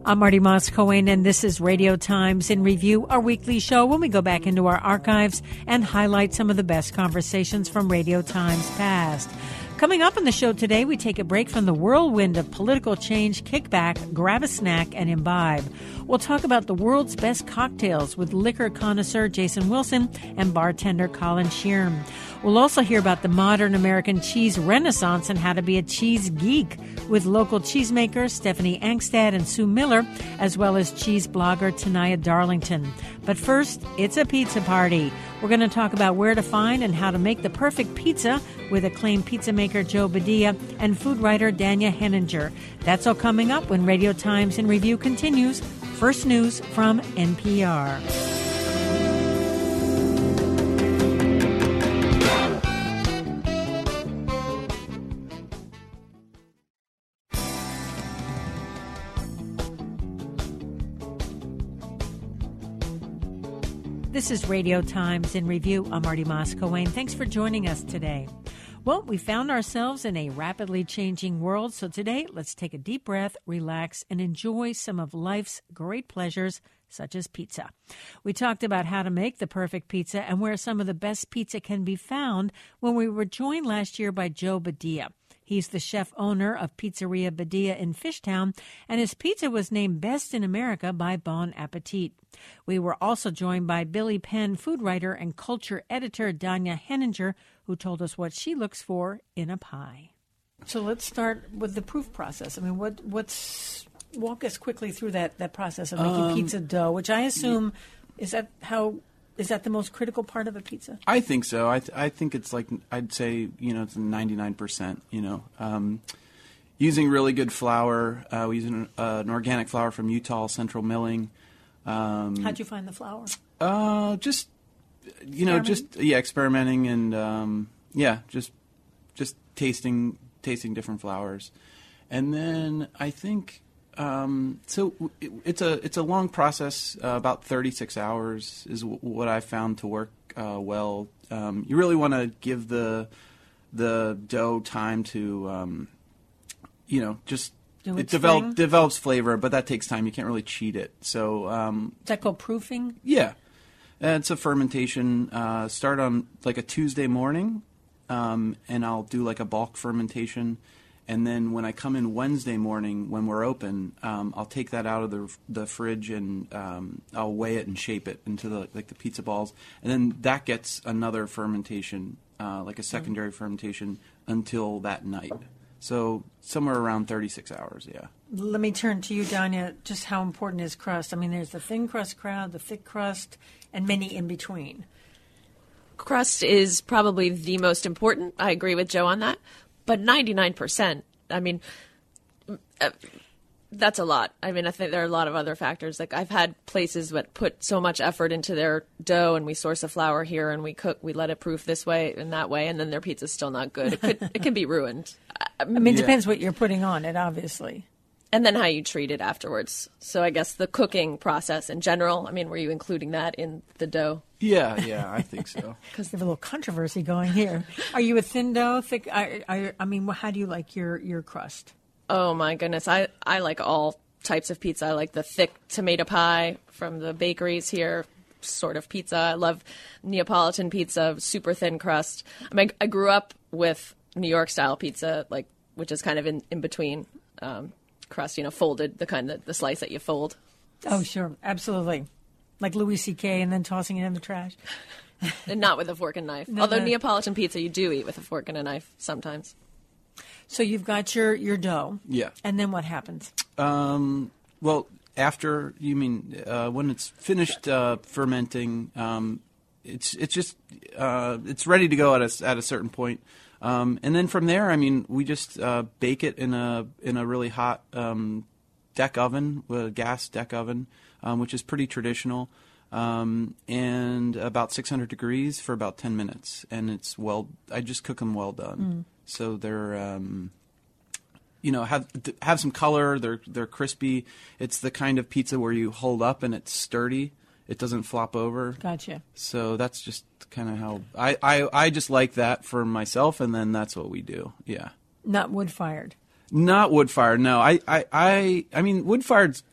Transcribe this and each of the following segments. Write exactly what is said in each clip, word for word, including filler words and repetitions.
I'm Marty Moss-Cohen, and this is Radio Times in Review, our weekly show when we go back into our archives and highlight some of the best conversations from Radio Times past. Coming up on the show today, we take a break from the whirlwind of political change, kick back, grab a snack, and imbibe. We'll talk about the world's best cocktails with liquor connoisseur Jason Wilson and bartender Colin Shearn. We'll also hear about the modern American cheese renaissance and how to be a cheese geek with local cheesemakers Stephanie Angstad and Sue Miller, as well as cheese blogger Tanaya Darlington. But first, it's a pizza party. We're going to talk about where to find and how to make the perfect pizza with acclaimed pizza maker Joe Badia and food writer Danya Henninger. That's all coming up when Radio Times in Review continues. First news from N P R. This is Radio Times in Review. I'm Marty Moss-Cohen. Thanks for joining us today. Well, we found ourselves in a rapidly changing world, so today let's take a deep breath, relax, and enjoy some of life's great pleasures, such as pizza. We talked about how to make the perfect pizza and where some of the best pizza can be found when we were joined last year by Joe Badia. He's the chef-owner of Pizzeria Badia in Fishtown, and his pizza was named Best in America by Bon Appetit. We were also joined by Billy Penn, food writer and culture editor Danya Henninger, who told us what she looks for in a pie. So let's start with the proof process. I mean, what what's walk us quickly through that, that process of making um, pizza dough, which I assume is that how is that the most critical part of a pizza? I think so. I th- I think it's like I'd say you know it's ninety-nine percent. You know, um, using really good flour. Uh, we use an, uh, an organic flour from Utah Central Milling. Um, How'd you find the flour? Uh, just you know, just yeah, experimenting and um, yeah, just just tasting tasting different flours, and then I think um, so. It, it's a it's a long process. Uh, about thirty-six hours is w- what I found to work uh, well. Um, you really want to give the the dough time to um, you know just. It develop, develops flavor, but that takes time. You can't really cheat it. So um, is that called proofing? Yeah. And it's a fermentation. Uh, start on like a Tuesday morning, um, and I'll do like a bulk fermentation. And then when I come in Wednesday morning, when we're open, um, I'll take that out of the the fridge and um, I'll weigh it and shape it into the like the pizza balls. And then that gets another fermentation, uh, like a secondary mm. fermentation, until that night. So somewhere around thirty-six hours, yeah. Let me turn to you, Danya. Just how important is crust? I mean, there's the thin crust crowd, the thick crust, and many in between. Crust is probably the most important. I agree with Joe on that. But ninety-nine percent, I mean, uh, that's a lot. I mean, I think there are a lot of other factors. Like I've had places that put so much effort into their dough, and we source a flour here, and we cook, we let it proof this way and that way, and then their pizza's still not good. It could, it can be ruined. I mean, it yeah. depends what you're putting on it, obviously. And then how you treat it afterwards. So I guess the cooking process in general, I mean, were you including that in the dough? Yeah, yeah, I think so. Because there's a little controversy going here. Are you a thin dough, thick? I, I, I mean, how do you like your, your crust? Oh, my goodness. I, I like all types of pizza. I like the thick tomato pie from the bakeries here, sort of pizza. I love Neapolitan pizza, super thin crust. I mean, I grew up with New York style pizza, like which is kind of in, in between um, crust, you know, folded, the kind of the slice that you fold. Oh, sure. Absolutely. Like Louis C K and then tossing it in the trash. And not with a fork and knife. No, Although no. Neapolitan pizza, you do eat with a fork and a knife sometimes. So you've got your, your dough. Yeah. And then what happens? Um, well, after, you mean, uh, when it's finished uh, fermenting, um, it's it's just, uh, it's ready to go at a, at a certain point. Um, and then from there, I mean, we just uh, bake it in a in a really hot um, deck oven, a gas deck oven, um, which is pretty traditional, um, and about six hundred degrees for about ten minutes. And it's well, I just cook them well done, mm. so they're um, you know have have some color. They're they're crispy. It's the kind of pizza where you hold up and it's sturdy. It doesn't flop over. Gotcha. So that's just kind of how I, I I just like that for myself, and then that's what we do. Yeah. Not wood fired. Not wood fired. No, I I I, I mean wood fired's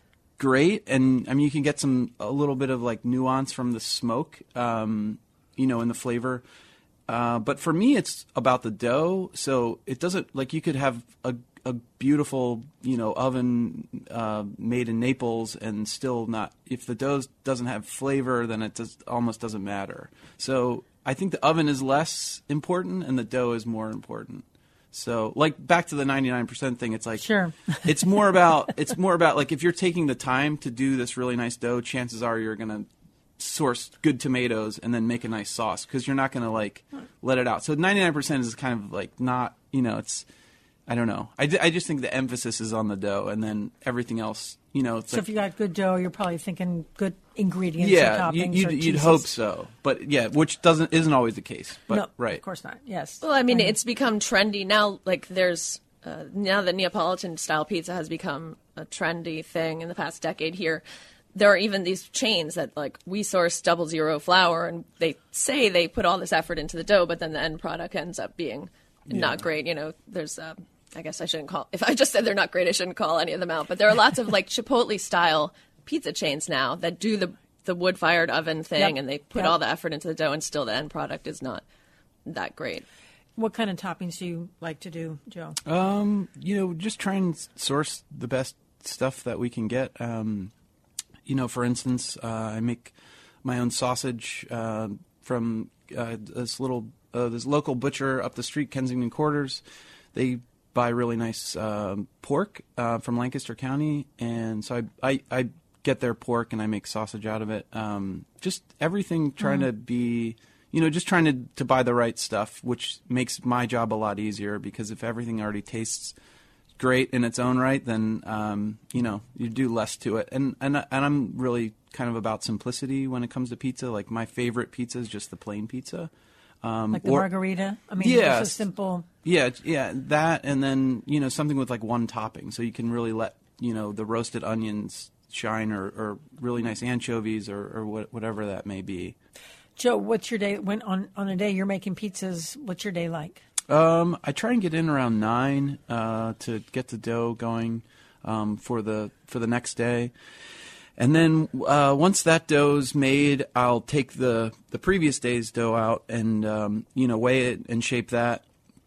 great, and I mean you can get some a little bit of like nuance from the smoke, um, you know, in the flavor. Uh, but for me, it's about the dough. So it doesn't like you could have a a beautiful, you know, oven uh, made in Naples and still not. If the dough doesn't have flavor, then it does, almost doesn't matter. So I think the oven is less important and the dough is more important. So, like back to the ninety-nine percent thing, it's like sure. it's more about it's more about like if you're taking the time to do this really nice dough, chances are you're gonna source good tomatoes and then make a nice sauce because you're not gonna like let it out. So ninety-nine percent is kind of like not, you know, it's I don't know. I, I just think the emphasis is on the dough and then everything else, you know. It's so like, if you got good dough, you're probably thinking good ingredients yeah, or you, toppings you'd, or you'd cheeses. hope so, but yeah, which doesn't isn't always the case. But no, right, of course not. Yes. Well, I mean, Right. it's become trendy now. Like, there's uh, now that Neapolitan style pizza has become a trendy thing in the past decade here. There are even these chains that like we source double zero flour, and they say they put all this effort into the dough, but then the end product ends up being not Yeah. great. You know, there's. Uh, I guess I shouldn't call. If I just said they're not great, I shouldn't call any of them out. But there are lots of like Chipotle style pizza chains now that do the the wood fired oven thing, Yep. and they put Yep. all the effort into the dough, and still the end product is not that great. What kind of toppings do you like to do, Joe? Um, you know, just try and source the best stuff that we can get. Um, you know, for instance, uh, I make my own sausage uh, from uh, this little uh, this local butcher up the street, Kensington Quarters. They buy really nice um, pork uh, from Lancaster County, and so I, I I get their pork and I make sausage out of it. Um, just everything trying Mm. to be. You know, just trying to, to buy the right stuff, which makes my job a lot easier because if everything already tastes great in its own right, then, um, you know, you do less to it. And, and and I'm really kind of about simplicity when it comes to pizza. Like, my favorite pizza is just the plain pizza. Um, Like the or- margarita? I mean, Yeah. it's a simple... Yeah, yeah, that, and then, you know, something with, like, one topping. So you can really let, you know, the roasted onions shine or, or really nice anchovies or, or what, whatever that may be. Joe, what's your day, when on, on a day you're making pizzas, what's your day like? Um, I try and get in around nine uh, to get the dough going um, for the for the next day, and then uh, once that dough's made, I'll take the, the previous day's dough out and um, you know weigh it and shape that,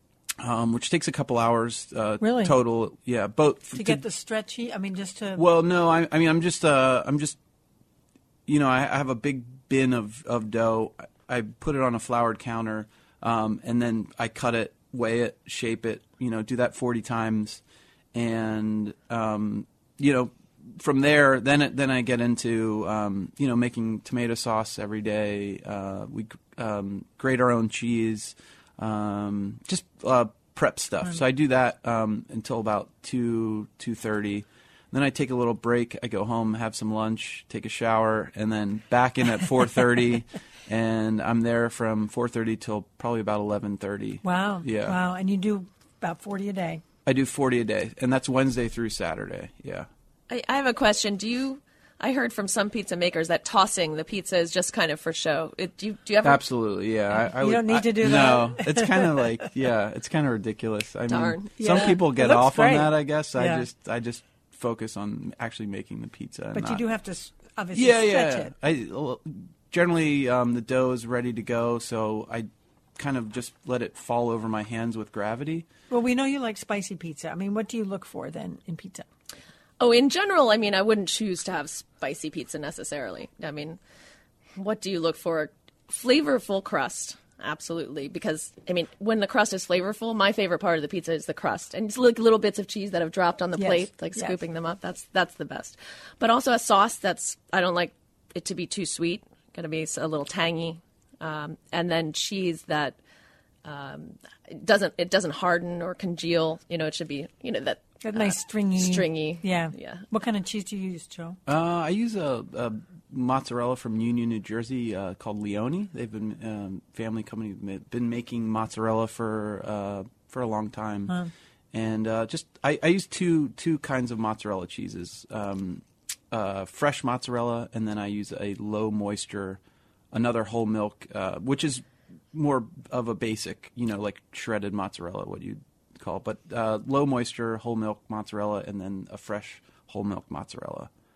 um, which takes a couple hours uh, Really? total. Yeah, both To get the stretchy, I mean, just to... Well, no, I, I mean I'm just uh, I'm just you know I, I have a big bin of, of dough. I put it on a floured counter, um, and then I cut it, weigh it, shape it, you know, do that forty times. And, um, you know, from there, then it, then I get into, um, you know, making tomato sauce every day. Uh, we um, grate our own cheese, um, just uh, prep stuff. So I do that um, until about two, two thirty. Then I take a little break. I go home, have some lunch, take a shower, and then back in at four thirty, and I'm there from four thirty till probably about eleven thirty. Wow. Yeah. Wow. And you do about forty a day. I do forty a day, and that's Wednesday through Saturday. Yeah. I, I have a question. Do you? I heard from some pizza makers that tossing the pizza is just kind of for show. It, do you? Do you ever? Absolutely, yeah. I, I You would, don't need I- to do No, that. it's kind of like, yeah, it's kind of ridiculous. I Darn. mean, some Yeah. people It get looks off on great. that. I guess I Yeah. just, I just focus on actually making the pizza. and But you not- do have to s- obviously yeah, stretch yeah. it. I well, generally um, the dough is ready to go, so I kind of just let it fall over my hands with gravity. Well, we know you like spicy pizza. I mean, what do you look for then in pizza? Oh, in general, I mean, I wouldn't choose to have spicy pizza necessarily. I mean, what do you look for? Flavorful crust, absolutely. Because, I mean, when the crust is flavorful, my favorite part of the pizza is the crust. And it's like little bits of cheese that have dropped on the Yes, plate, like yes. scooping them up. That's that's the best. But also a sauce that's, I don't like it to be too sweet. Got to be a little tangy. Um, and then cheese that um, it doesn't it doesn't harden or congeal. You know, it should be, you know, that That nice stringy. stringy. Yeah. Yeah. What kind of cheese do you use, Joe? Uh, I use a, a mozzarella from Union, New Jersey, uh, called Leone. They've been um, family company ma- been making mozzarella for uh, for a long time, and uh, just I, I use two two kinds of mozzarella cheeses, um, uh, fresh mozzarella, and then I use a low moisture, another whole milk, uh, which is more of a basic, you know, like shredded mozzarella, what you call it, but uh, low moisture whole milk mozzarella, and then a fresh whole milk mozzarella.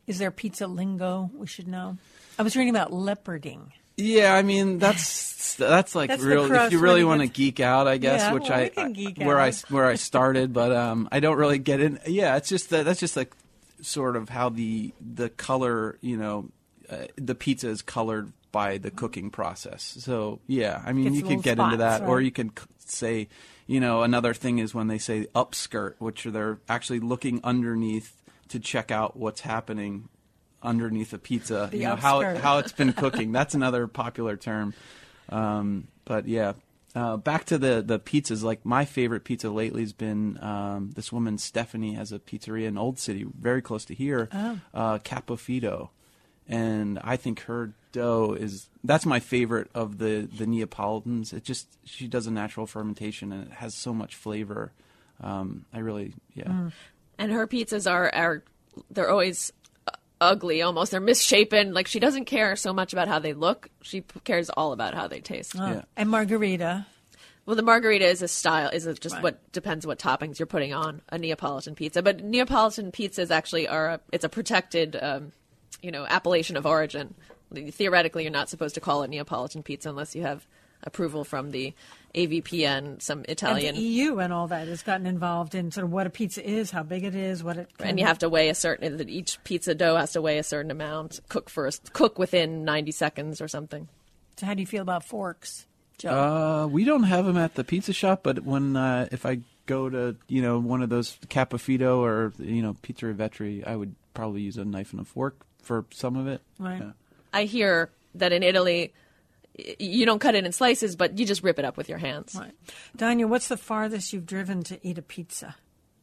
Is there pizza lingo we should know? I was reading about leoparding. Yeah, I mean that's that's like That's the real. crust If you where really you want to get- geek out, I guess, Yeah, which well, we I, can I geek where I out. where I started, but um, I don't really get in. Yeah, it's just that that's just like sort of how the the color, you know, uh, the pizza is colored by the cooking process. So yeah, I mean Gets you little could get into spots, that, or right? you can c- say, you know, another thing is when they say upskirt, which they're actually looking underneath to check out what's happening underneath a pizza. The you know how upskirt. it, how it's been cooking. That's another popular term. Um, but yeah, uh, back to the the pizzas. Like my favorite pizza lately has been um, this woman Stephanie has a pizzeria in Old City, very close to here, Oh. uh, Capofito, and I think her dough is that's my favorite of the the Neapolitans. It just she does a natural fermentation and it has so much flavor. Um, I really yeah. Mm. And her pizzas are, are they're always uh, ugly almost. They're misshapen. Like, she doesn't care so much about how they look. She p- cares all about how they taste. Oh. Yeah. And margarita. Well, the margarita is a style, is a, just Right. what depends what toppings you're putting on a Neapolitan pizza. But Neapolitan pizzas actually are, a, it's a protected, um, you know, appellation of origin. Theoretically, you're not supposed to call it Neapolitan pizza unless you have approval from the A V P N, some Italian. And the E U and all that has gotten involved in sort of what a pizza is, how big it is, what it can And you have to weigh a certain. That each pizza dough has to weigh a certain amount. Cook first. Cook within ninety seconds or something. So how do you feel about forks, Joe? Uh, we don't have them at the pizza shop, but when uh, if I go to you know one of those Capofito or you know Pizzeria Vetri, I would probably use a knife and a fork for some of it. Right. Yeah. I hear that in Italy, y- you don't cut it in slices, but you just rip it up with your hands. Right. Danya, what's the farthest you've driven to eat a pizza?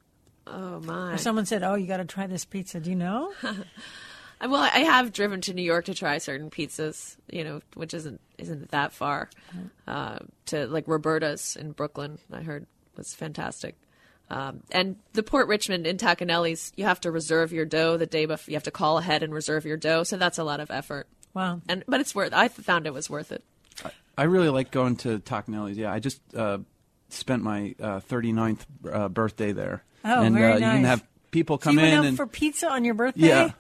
Oh my! Or someone said, oh, you got to try this pizza. Do you know? I- Well, I have driven to New York to try certain pizzas, you know, which isn't isn't that far. Uh, to like Roberta's in Brooklyn, I heard was fantastic. Um, and the Port Richmond in Tacanelli's, you have to reserve your dough the day before. You have to call ahead and reserve your dough, so that's a lot of effort. Wow. And but it's worth. I found it was worth it. I really like going to Taconelli's. Yeah, I just uh, spent my uh, thirty-ninth uh, birthday there. Oh, and, very uh, You can nice. have people So come you went in out and for pizza on your birthday? yeah,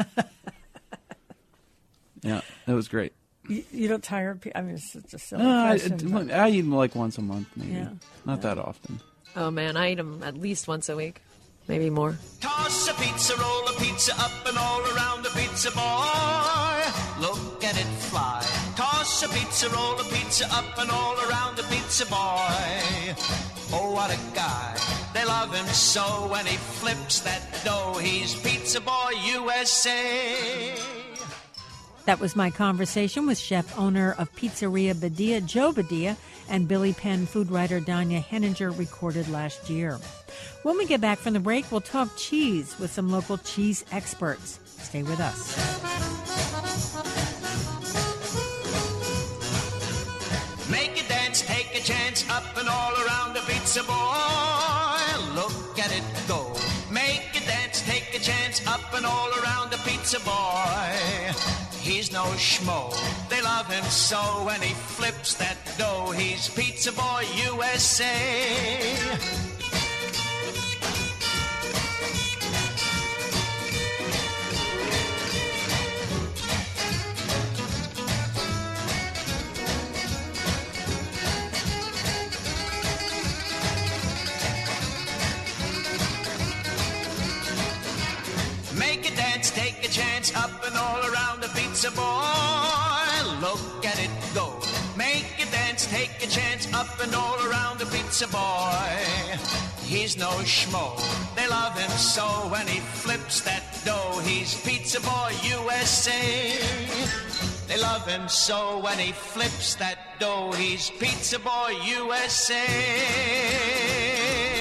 yeah, it was great. You, you don't tire of pizza? I mean, it's just a silly Uh, I, question. but- I eat them like once a month, maybe. Yeah. Not that often. Oh man, I eat them at least once a week, maybe more. Toss a pizza, roll a pizza up and all around the pizza boy. Look at it fly. Toss a pizza, roll a pizza up and all around the pizza boy. Oh, what a guy. They love him so when he flips that dough. He's Pizza Boy U S A. That was my conversation with chef owner of Pizzeria Badia, Joe Badia, and Billy Penn food writer Danya Henninger, recorded last year. When we get back from the break, we'll talk cheese with some local cheese experts. Stay with us. Make a dance, take a chance, up and all around the pizza boy. Look at it go. Make a dance, take a chance, up and all around the pizza boy. He's no schmo. They love him so when he flips that dough. He's Pizza Boy U S A. Make a dance, take a chance, up and all around the pizza boy. Look at it go. Make a dance, take a chance, up and all around the pizza boy. He's no schmo. They love him so when he flips that dough. He's Pizza Boy U S A. They love him so when he flips that dough. He's Pizza Boy U S A.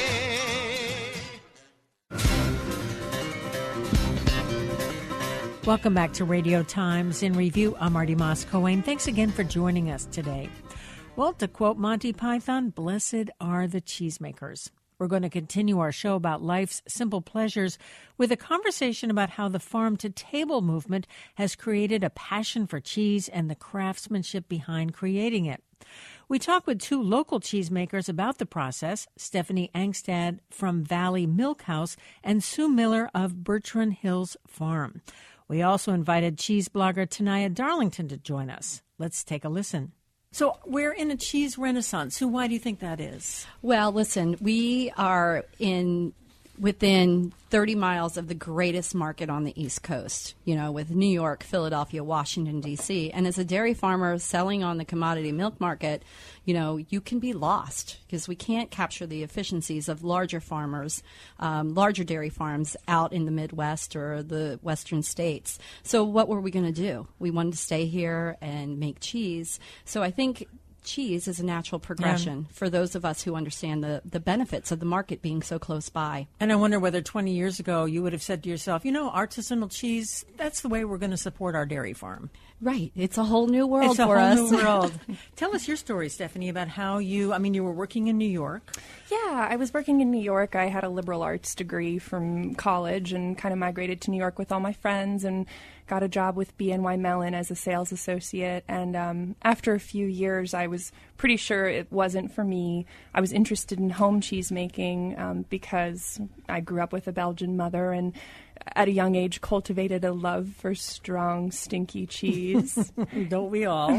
Welcome back to Radio Times in Review. I'm Marty Moss-Coane. Thanks again for joining us today. Well, to quote Monty Python, blessed are the cheesemakers. We're going to continue our show about life's simple pleasures with a conversation about how the farm-to-table movement has created a passion for cheese and the craftsmanship behind creating it. We talk with two local cheesemakers about the process, Stephanie Angstad from Valley Milk House and Sue Miller of Bertrand Hills Farm. We also invited cheese blogger Tanaya Darlington to join us. Let's take a listen. So we're in a cheese renaissance. Sue, why do you think that is? Well, listen, we are in within thirty miles of the greatest market on the East Coast, you know, with New York, Philadelphia, Washington, D C. And as a dairy farmer selling on the commodity milk market, you know, you can be lost because we can't capture the efficiencies of larger farmers, um, larger dairy farms out in the Midwest or the Western states. So what were we going to do? We wanted to stay here and make cheese. So I think cheese is a natural progression yeah. for those of us who understand the, the benefits of the market being so close by. And I wonder whether twenty years ago you would have said to yourself, you know, artisanal cheese, that's the way we're going to support our dairy farm. Right. It's a whole new world it's a for whole us. New world. Tell us your story, Stephanie, about how you, I mean, you were working in New York. Yeah, I was working in New York. I had a liberal arts degree from college and kind of migrated to New York with all my friends and got a job with B N Y Mellon as a sales associate. And um, after a few years, I was pretty sure it wasn't for me. I was interested in home cheese making um, because I grew up with a Belgian mother and at a young age cultivated a love for strong, stinky cheese. Don't we all?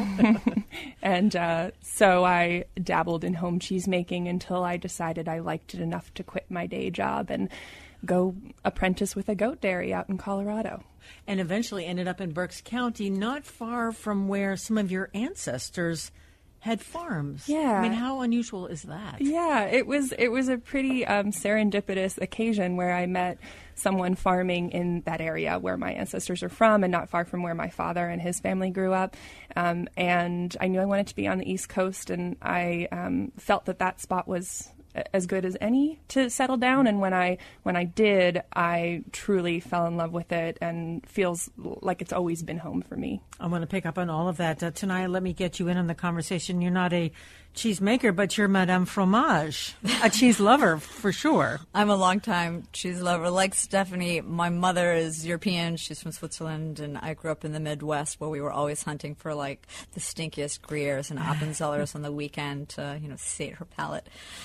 And uh, so I dabbled in home cheese making until I decided I liked it enough to quit my day job and go apprentice with a goat dairy out in Colorado. And eventually ended up in Berks County, not far from where some of your ancestors had farms. Yeah. I mean, how unusual is that? Yeah, it was it was a pretty um, serendipitous occasion where I met someone farming in that area where my ancestors are from and not far from where my father and his family grew up. Um, and I knew I wanted to be on the East Coast, and I um, felt that that spot was as good as any to settle down. And when I when I did, I truly fell in love with it and feels like it's always been home for me. I want to pick up on all of that. Uh, Tanaya, let me get you in on the conversation. You're not a cheese maker, but you're Madame Fromage, a cheese lover for sure. I'm a longtime cheese lover. Like Stephanie, my mother is European. She's from Switzerland, and I grew up in the Midwest where we were always hunting for like the stinkiest Gruyères and Appenzellers on the weekend to, you know, sate her palate.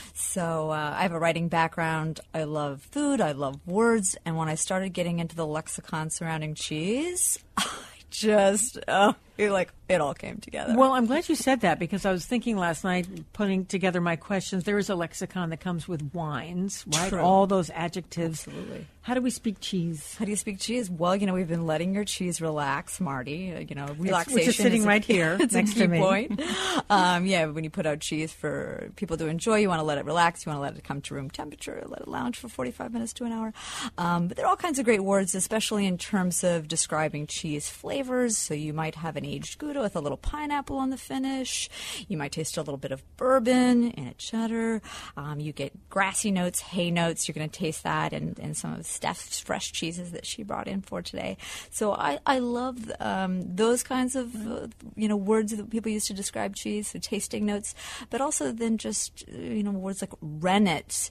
So uh, I have a writing background. I love food. I love words. And when I started getting into the lexicon surrounding cheese, I just, oh, it, like, it all came together. Well, I'm glad you said that because I was thinking last night, putting together my questions, there is a lexicon that comes with wines, right? True. All those adjectives. Absolutely. How do we speak cheese? How do you speak cheese? Well, you know, we've been letting your cheese relax, Marty. Uh, you know, relaxation Which is sitting is a, right here it's next a key to me. point. um, yeah, when you put out cheese for people to enjoy, you want to let it relax. You want to let it come to room temperature, let it lounge for forty-five minutes to an hour. Um, but there are all kinds of great words, especially in terms of describing cheese flavors. So you might have an aged Gouda with a little pineapple on the finish. You might taste a little bit of bourbon in a cheddar. Um, you get grassy notes, hay notes. You're going to taste that in, in some of Steph's fresh cheeses that she brought in for today. So I, I love um, those kinds of uh, you know words that people use to describe cheese, so tasting notes, but also then just you know words like rennet,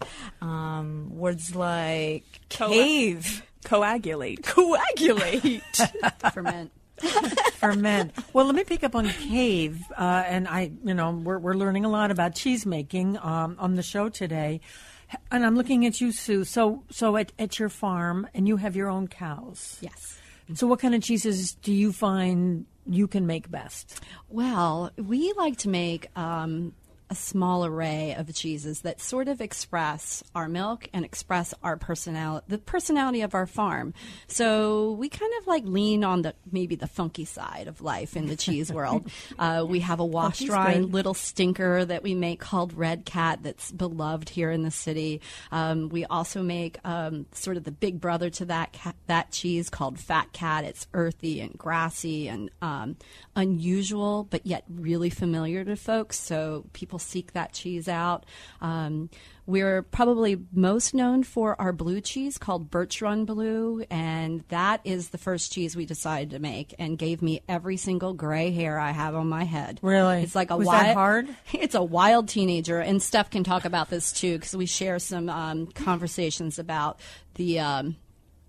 um, words like Co- cave, Coagulate. coagulate, Ferment. Ferment. Well, let me pick up on cave, uh, and I, you know, we're we're learning a lot about cheese making um, on the show today, and I'm looking at you, Sue. So, so at at your farm, and you have your own cows. Yes. So, what kind of cheeses do you find you can make best? Well, we like to make um, a small array of cheeses that sort of express our milk and express our personality, the personality of our farm. So we kind of like lean on the maybe the funky side of life in the cheese world. Uh, we have a washed dry little stinker that we make called Red Cat that's beloved here in the city. Um, we also make um, sort of the big brother to that cat, that cheese called Fat Cat. It's earthy and grassy and um, unusual, but yet really familiar to folks. So people seek that cheese out. Um, we're probably most known for our blue cheese called Bertrand Blue, and that is the first cheese we decided to make and gave me every single gray hair I have on my head. Really? It's like a Was wild, that hard? It's a wild teenager, and Steph can talk about this too because we share some um, conversations about the um,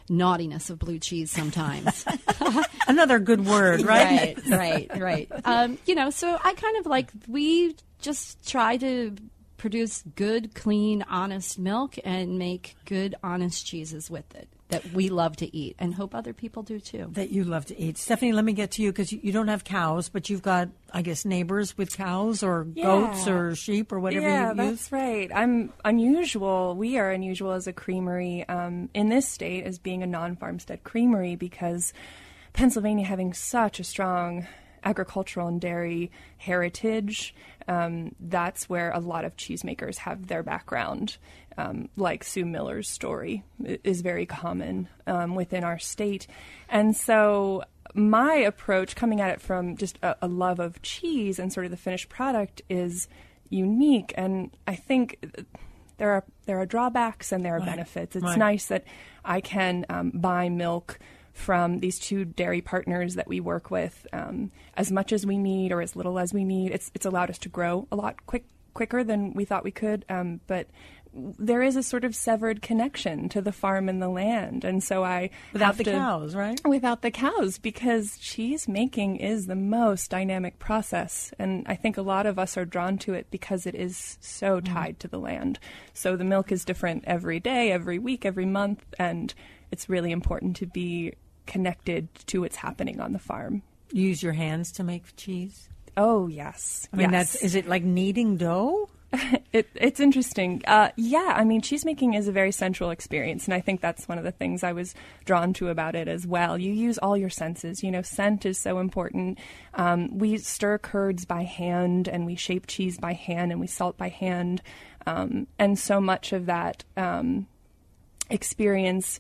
naughtiness of blue cheese sometimes. Another good word, right? Right, right, right. Um, you know, so I kind of like, we just try to produce good, clean, honest milk and make good, honest cheeses with it that we love to eat and hope other people do too. That you love to eat. Stephanie, let me get to you because you, you don't have cows, but you've got, I guess, neighbors with cows or Yeah. goats or sheep or whatever yeah, you that's use. right. I'm unusual. We are unusual as a creamery um, in this state as being a non-farmstead creamery because Pennsylvania having such a strong agricultural and dairy heritage, um, that's where a lot of cheesemakers have their background. Um, like Sue Miller's story is very common um, within our state. And so my approach, coming at it from just a, a love of cheese and sort of the finished product, is unique. And I think there are there are drawbacks and there are Right. benefits. It's Right. nice that I can um, buy milk from these two dairy partners that we work with um, as much as we need or as little as we need. It's it's allowed us to grow a lot quick quicker than we thought we could, um, but there is a sort of severed connection to the farm and the land, and so I Without have the to, cows, right? Without the cows, because cheese making is the most dynamic process, and I think a lot of us are drawn to it because it is so tied to the land. So the milk is different every day, every week, every month, and it's really important to be connected to what's happening on the farm. You use your hands to make cheese? Oh yes, I mean, yes. that's, is it like kneading dough? It, it's interesting. Uh, yeah, I mean, cheesemaking is a very sensual experience, and I think that's one of the things I was drawn to about it as well. You use all your senses. You know, scent is so important. Um, we stir curds by hand, and we shape cheese by hand, and we salt by hand. Um, and so much of that um, experience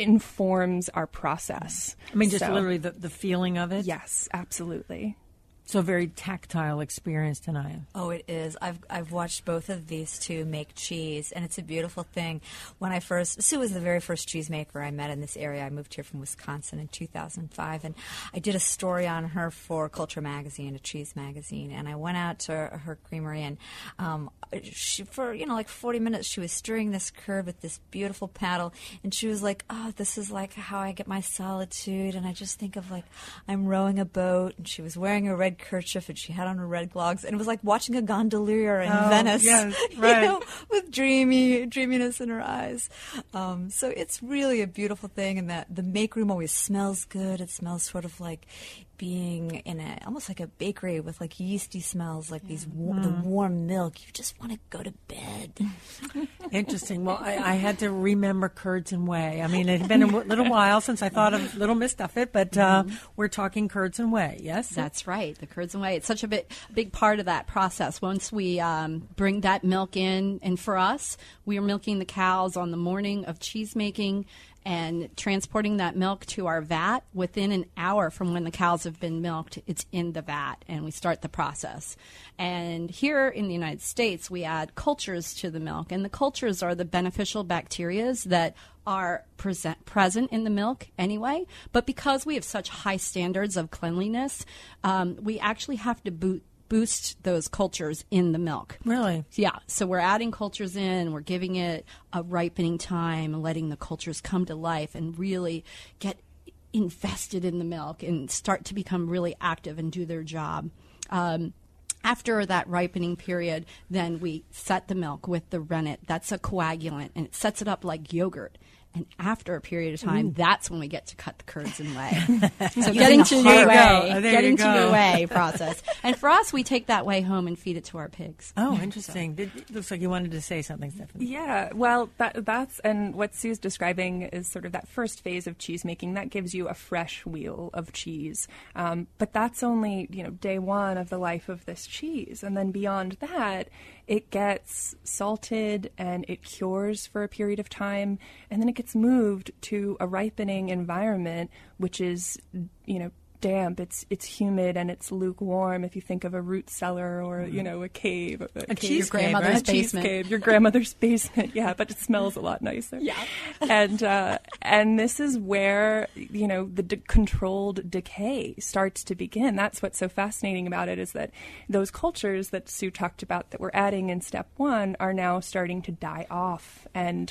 informs our process. I mean, just So- literally the, the feeling of it? Yes, absolutely. So a very tactile experience tonight. Oh, it is. I've I've watched both of these two make cheese, and it's a beautiful thing. When I first, Sue was the very first cheesemaker I met in this area. I moved here from Wisconsin in two thousand five, and I did a story on her for Culture Magazine, a cheese magazine, and I went out to her creamery, and um, she, for, you know, like forty minutes, she was stirring this curd with this beautiful paddle, and she was like, oh, this is like how I get my solitude, and I just think of like I'm rowing a boat, and she was wearing a red kerchief and she had on her red clogs, and it was like watching a gondolier in Oh, Venice, yes, right. you know, with dreamy dreaminess in her eyes. Um, so it's really a beautiful thing, and that the make room always smells good. It smells sort of like being in a almost like a bakery with like yeasty smells, like these wa- the warm milk. You just want to go to bed. Interesting. Well, I, I had to remember Curds and Whey. I mean, it had been a w- little while since I thought of Little Miss Duffet, but uh, we're talking Curds and Whey, yes? That's right, the curds and whey. It's such a big, big part of that process. Once we um, bring that milk in, and for us, we are milking the cows on the morning of cheese making and transporting that milk to our vat. Within an hour from when the cows have been milked, it's in the vat, and we start the process. And here in the United States, we add cultures to the milk, and the cultures are the beneficial bacterias that are present, present in the milk anyway. But because we have such high standards of cleanliness, um, we actually have to boot boost those cultures in the milk. Really? Yeah, so we're adding cultures in, we're giving it a ripening time, and letting the cultures come to life and really get invested in the milk and start to become really active and do their job. Um, after that ripening period, then we set the milk with the rennet. That's a coagulant, and it sets it up like yogurt. And after a period of time, that's when we get to cut the curds and whey. So getting to your There you go. whey, There you getting to go. your whey process. And for us, we take that whey home and feed it to our pigs. Oh, interesting. Did, it looks like you wanted to say something, Stephanie. Yeah, well, that, that's, and what Sue's describing is sort of that first phase of cheese making. That gives you a fresh wheel of cheese. Um, but that's only, you know, day one of the life of this cheese. And then beyond that, it gets salted and it cures for a period of time. And then it gets moved to a ripening environment, which is, you know, damp, it's it's humid, and it's lukewarm. If you think of a root cellar or, you know, a cave. A, A cave. cheese Your grandmother's A cheese basement. cave, your grandmother's basement, yeah, but it smells a lot nicer. Yeah. and uh, and this is where, you know, the de- controlled decay starts to begin. That's what's so fascinating about it, is that those cultures that Sue talked about that we're adding in step one are now starting to die off, and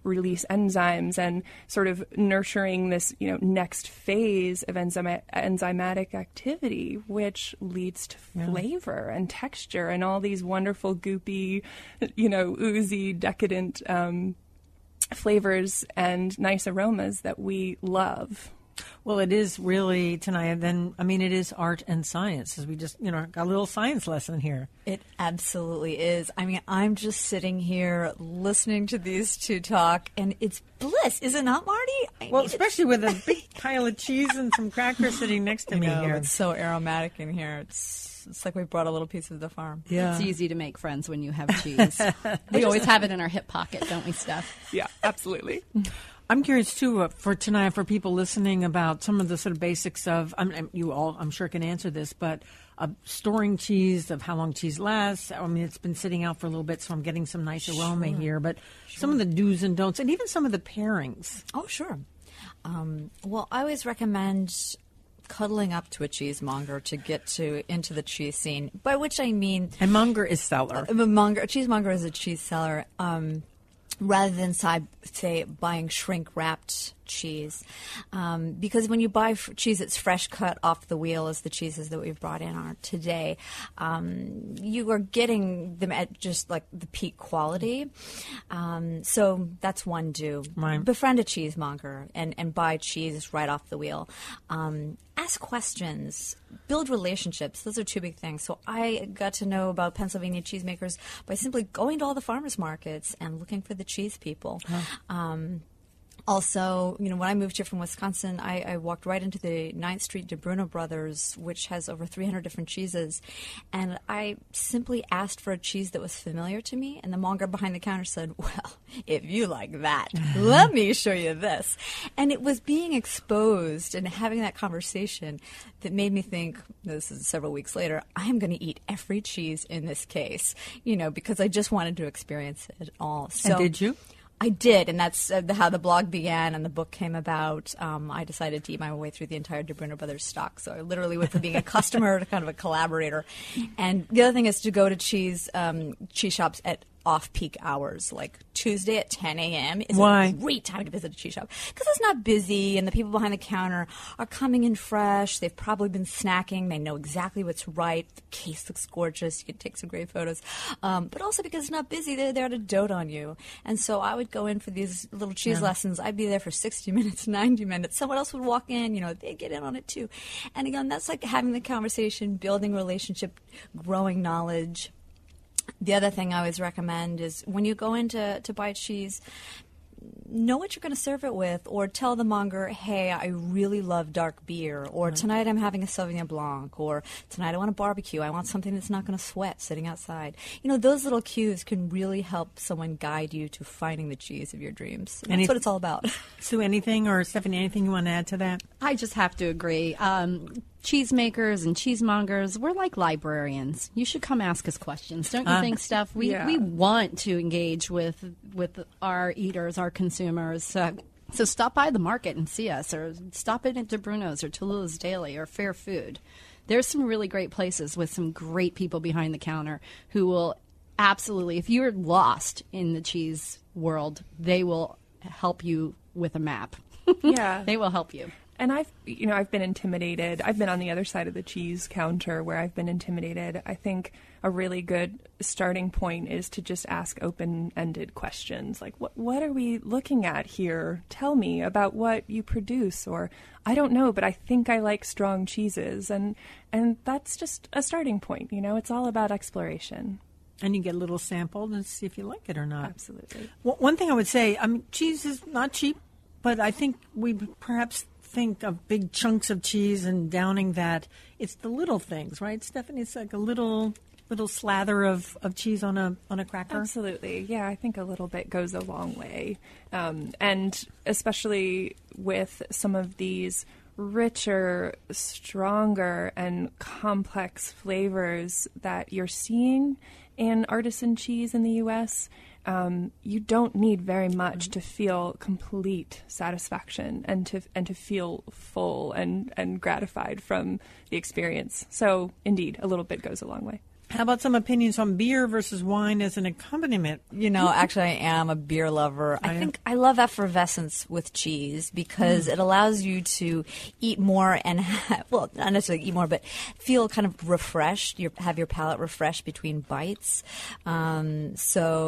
release enzymes and sort of nurturing this, you know, next phase of enzyma- enzymatic activity, which leads to Yeah. flavor and texture and all these wonderful, goopy, you know, oozy, decadent um, flavors and nice aromas that we love. Well, it is really, Tanaya, then, I mean, it is art and science, as we just, you know, got a little science lesson here. It absolutely is. I mean, I'm just sitting here listening to these two talk, and it's bliss, is it not, Marty? I Well, mean, especially with a big pile of cheese and some crackers sitting next to I me know, here. it's so aromatic in here. It's it's like we brought a little piece of the farm. Yeah. It's easy to make friends when you have cheese. We always have it in our hip pocket, don't we, Steph? Yeah, absolutely. I'm curious too uh, for tonight for people listening about some of the sort of basics of. I mean, you all, I'm sure, can answer this, but uh, storing cheese, of how long cheese lasts. I mean, it's been sitting out for a little bit, so I'm getting some nice aroma here. But some of the do's and don'ts, and even some of the pairings. Oh, sure. Um, well, I always recommend cuddling up to a cheesemonger to get to into the cheese scene, by which I mean And monger is seller. a monger. A cheesemonger is a cheese seller. Um, rather than, say, buying shrink-wrapped cheese. Um, because when you buy f- cheese that's fresh cut off the wheel, as the cheeses that we've brought in are today, um, you are getting them at just, like, the peak quality. Um, so that's one do. Right. Befriend a cheesemonger and, and buy cheese right off the wheel. Um, ask questions. Build relationships. Those are two big things. So I got to know about Pennsylvania cheesemakers by simply going to all the farmers markets and looking for the cheese people. Um, also, you know, when I moved here from Wisconsin, I, I walked right into the ninth Street DeBruno Brothers, which has over three hundred different cheeses. And I simply asked for a cheese that was familiar to me. And the monger behind the counter said, well, if you like that, let me show you this. And it was being exposed and having that conversation that made me think, this is several weeks later, I'm going to eat every cheese in this case, you know, because I just wanted to experience it all. So, And did you? I did, and that's uh, the, how the blog began and the book came about. Um, I decided to eat my way through the entire DeBruno Brothers stock. So I literally went from being a customer to kind of a collaborator. And the other thing is to go to cheese um, cheese shops at off-peak hours, like Tuesday at ten a.m. is Why? a great time to visit a cheese shop because it's not busy and the people behind the counter are coming in fresh. They've probably been snacking. They know exactly what's right. The case looks gorgeous. You can take some great photos. Um, but also because it's not busy, they're there to dote on you. And so I would go in for these little cheese Yeah. lessons. I'd be there for sixty minutes, ninety minutes. Someone else would walk in, you know, they'd get in on it too. And again, that's like having the conversation, building relationship, growing knowledge. The other thing I always recommend is when you go in to, to buy cheese, know what you're going to serve it with, or tell the monger, hey, I really love dark beer, or tonight I'm having a Sauvignon Blanc, or tonight I want a barbecue. I want something that's not going to sweat sitting outside. You know, those little cues can really help someone guide you to finding the cheese of your dreams. And Any- that's what it's all about. Sue, anything, or Stephanie, anything you want to add to that? I just have to agree. Um, cheesemakers and cheesemongers, we're like librarians. You should come ask us questions, don't you Uh, think, Steph? We yeah. we want to engage with with our eaters, our consumers. Uh, so stop by the market and see us, or stop in at DeBruno's or Tallulah's Daily or Fair Food. There's some really great places with some great people behind the counter who will absolutely, if you're lost in the cheese world, they will help you with a map. Yeah. They will help you. And I've, you know, I've been intimidated. I've been on the other side of the cheese counter where I've been intimidated. I think a really good starting point is to just ask open-ended questions like, what, what are we looking at here? Tell me about what you produce. Or, I don't know, but I think I like strong cheeses. And, and that's just a starting point. You know, it's all about exploration. And you get a little sample and see if you like it or not. Absolutely. Well, one thing I would say, I mean, cheese is not cheap, but I think we perhaps think of big chunks of cheese and downing that. It's the little things, right, Stephanie? It's like a little little slather of, of cheese on a on a cracker. Absolutely. Yeah, I think a little bit goes a long way. Um, and especially with some of these richer, stronger, and complex flavors that you're seeing in artisan cheese in the U S, um, you don't need very much to feel complete satisfaction and to and to feel full and, and gratified from the experience. So, indeed, a little bit goes a long way. How about some opinions on beer versus wine as an accompaniment? You know, actually, I am a beer lover. I think I love effervescence with cheese because mm. it allows you to eat more and, ha- well, not necessarily eat more, but feel kind of refreshed, you have your palate refreshed between bites. Um,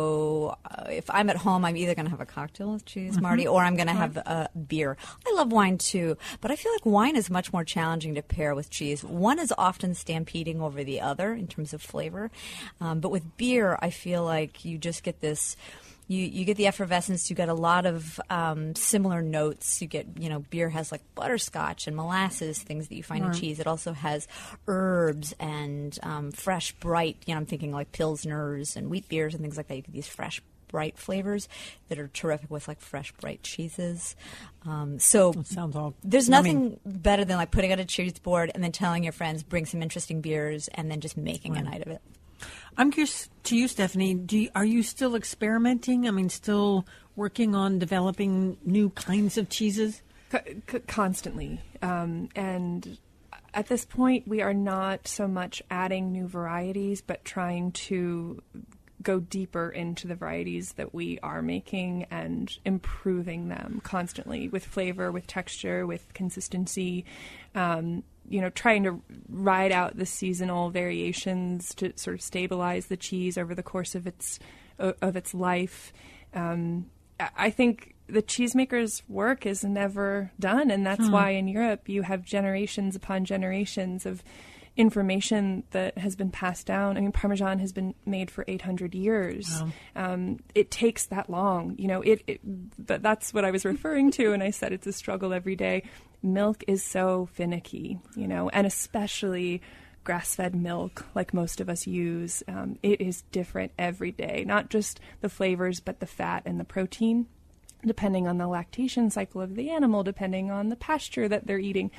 so uh, if I'm at home, I'm either going to have a cocktail with cheese, mm-hmm. Marty, or I'm going to have a beer. I love wine, too, but I feel like wine is much more challenging to pair with cheese. One is often stampeding over the other in terms of flavor. Um, but with beer, I feel like you just get this, you, you get the effervescence, you get a lot of um, similar notes. You get, you know, beer has like butterscotch and molasses, things that you find right. in cheese. It also has herbs and um, fresh, bright, you know, I'm thinking like Pilsners and wheat beers and things like that. You get these fresh, bright flavors that are terrific with like fresh, bright cheeses. Um, so it sounds all, there's nothing I mean, better than like putting out a cheese board and then telling your friends, bring some interesting beers, and then just making right. a night of it. I'm curious to you, Stephanie. Do you, are you still experimenting? I mean, still working on developing new kinds of cheeses? C- c- constantly. Um, and at this point, we are not so much adding new varieties, but trying to go deeper into the varieties that we are making and improving them constantly with flavor, with texture, with consistency. Um, you know, trying to ride out the seasonal variations to sort of stabilize the cheese over the course of its of its life. Um, I think the cheesemaker's work is never done, and that's hmm. why in Europe you have generations upon generations of information that has been passed down. I mean, Parmesan has been made for eight hundred years. Wow. Um, it takes that long. You know, it, it. But that's what I was referring to, and I said it's a struggle every day. Milk is so finicky, you know, and especially grass-fed milk, like most of us use. Um, it is different every day, not just the flavors, but the fat and the protein, depending on the lactation cycle of the animal, depending on the pasture that they're eating,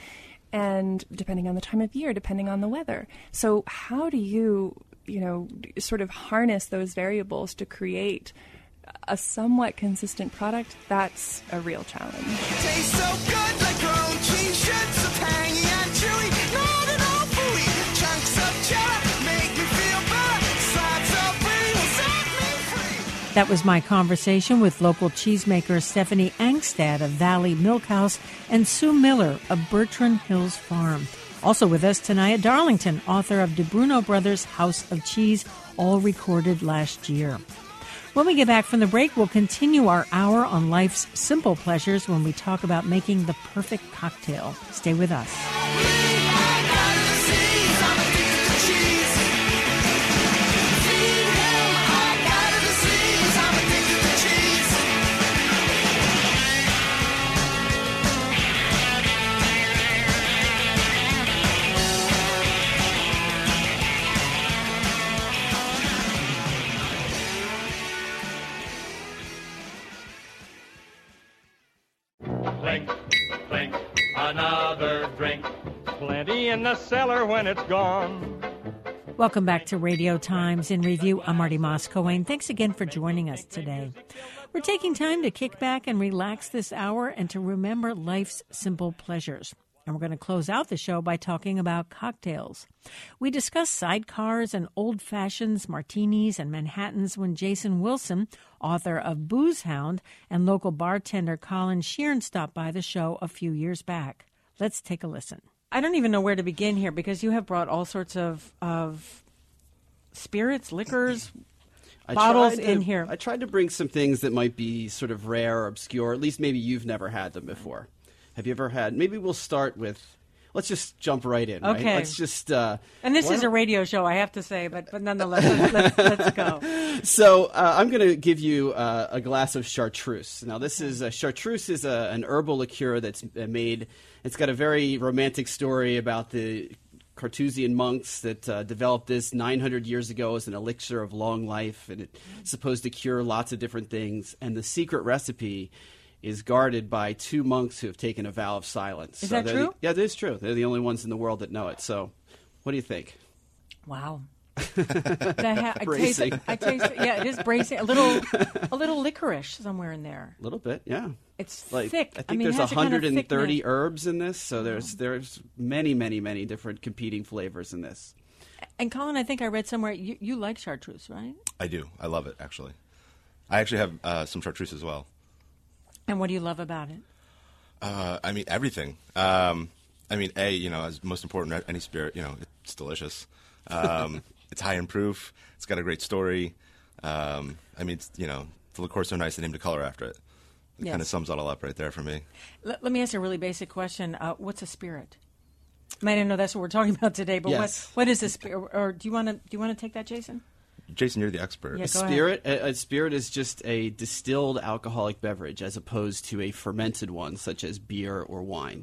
and depending on the time of year, depending on the weather. So how do you, you know, sort of harness those variables to create a somewhat consistent product? That's a real challenge. Tastes so good, like grown cheese should, so tangy and chewy, not at all fooey. Chunks of cheddar make me feel better. Slides of free will set me free. That was my conversation with local cheesemaker Stephanie Angstad of Valley Milk House and Sue Miller of Bertrand Hills Farm. Also with us, Tanaya Darlington, author of DeBruno Brothers' House of Cheese, all recorded last year. When we get back from the break, we'll continue our hour on life's simple pleasures when we talk about making the perfect cocktail. Stay with us. Clink, clink, another drink. Plenty in the cellar when it's gone. Welcome back to Radio Times in Review. I'm Marty Moss-Coane. Thanks again for joining us today. We're taking time to kick back and relax this hour and to remember life's simple pleasures. And we're going to close out the show by talking about cocktails. We discuss sidecars and old fashions, martinis and Manhattans when Jason Wilson, author of Booze Hound, and local bartender Colin Sheeran stopped by the show a few years back. Let's take a listen. I don't even know where to begin here because you have brought all sorts of, of spirits, liquors, I bottles to, in here. I tried to bring some things that might be sort of rare or obscure, at least maybe you've never had them before. Have you ever had? Maybe we'll start with. Let's just jump right in. Okay. Right? Let's just. Uh, and this is a radio show, I have to say, but but nonetheless, let's, let's, let's go. So uh, I'm going to give you uh, a glass of chartreuse. Now, this is uh, chartreuse is a, an herbal liqueur that's made. It's got a very romantic story about the Carthusian monks that uh, developed this nine hundred years ago as an elixir of long life, and it's supposed to cure lots of different things. And the secret recipe is guarded by two monks who have taken a vow of silence. Is so that true? The, yeah, it is true. They're the only ones in the world that know it. So what do you think? Wow. I, ha- I taste, I taste, yeah, it is bracing. A little, a little licorice somewhere in there. A little bit, yeah. It's like, thick. I think I mean, there's it has one hundred thirty a kind of herbs in this, so there's there's many, many, many different competing flavors in this. And Colin, I think I read somewhere you, you like chartreuse, right? I do. I love it, actually. I actually have uh, some chartreuse as well. And what do you love about it? Uh, I mean, everything. Um, I mean, A, you know, as most important, any spirit, you know, it's delicious. Um, it's high in proof. It's got a great story. Um, I mean, it's, you know, the liqueur's so nice they named a color after it. It Yes. kind of sums it all up right there for me. Let, let me ask a really basic question. Uh, what's a spirit? I mean, I know that's what we're talking about today, but Yes. what what is a spirit? Or do you want to do you want to take that, Jason? Jason, you're the expert. Yeah, A go ahead. spirit, a, a spirit is just a distilled alcoholic beverage, as opposed to a fermented one, such as beer or wine.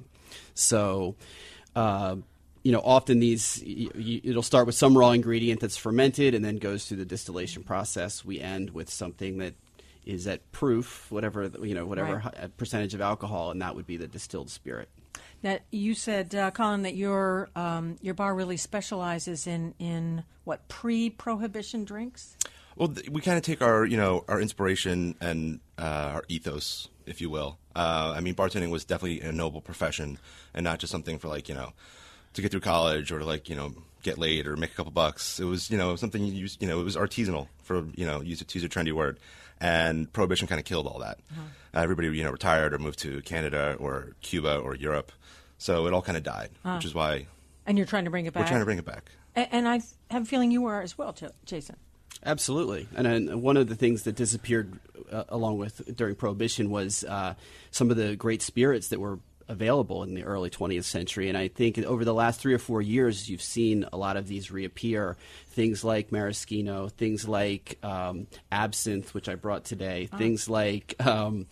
So, uh, you know, often these y- y- it'll start with some raw ingredient that's fermented, and then goes through the distillation process. We end with something that is at proof, whatever you know, whatever Right. hi- percentage of alcohol, and that would be the distilled spirit. Now, you said, uh, Colin, that your um, your bar really specializes in in what pre-prohibition drinks. Well, th- we kind of take our, you know, our inspiration and uh, our ethos, if you will. Uh, I mean, bartending was definitely a noble profession, and not just something for, like, you know, to get through college or to, like, you know, get laid or make a couple bucks. It was, you know, something you use, you know, it was artisanal, for, you know, use to use a trendy word. And Prohibition kind of killed all that. Uh-huh. Uh, everybody, you know, retired or moved to Canada or Cuba or Europe. So it all kind of died, Ah. which is why And you're trying to bring it back. we're trying to bring it back. A- and I have a feeling you are as well, J- Jason. Absolutely, and, and one of the things that disappeared uh, along with during Prohibition was uh, some of the great spirits that were available in the early twentieth century. And I think over the last three or four years, you've seen a lot of these reappear. Things like maraschino, things like um, absinthe, which I brought today, Oh. things like um,